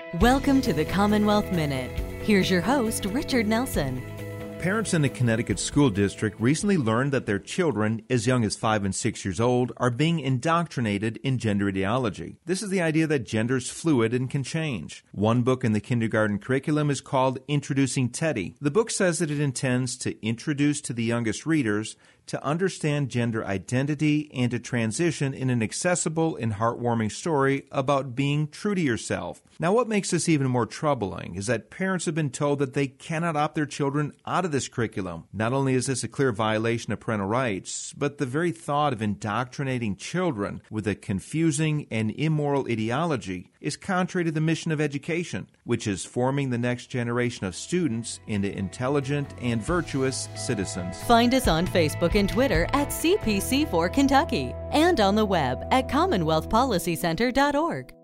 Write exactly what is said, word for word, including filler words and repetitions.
Welcome to the Commonwealth Minute. Here's your host, Richard Nelson. Parents in the Connecticut School District recently learned that their children, as young as five and six years old, are being indoctrinated in gender ideology. This is the idea that gender is fluid and can change. One book in the kindergarten curriculum is called Introducing Teddy. The book says that it intends to introduce to the youngest readers to understand gender identity and to transition in an accessible and heartwarming story about being true to yourself. Now, what makes this even more troubling is that parents have been told that they cannot opt their children out of this curriculum. Not only is this a clear violation of parental rights, but the very thought of indoctrinating children with a confusing and immoral ideology is contrary to the mission of education, which is forming the next generation of students into intelligent and virtuous citizens. Find us on Facebook and Twitter at C P C four Kentucky and on the web at commonwealth policy center dot org.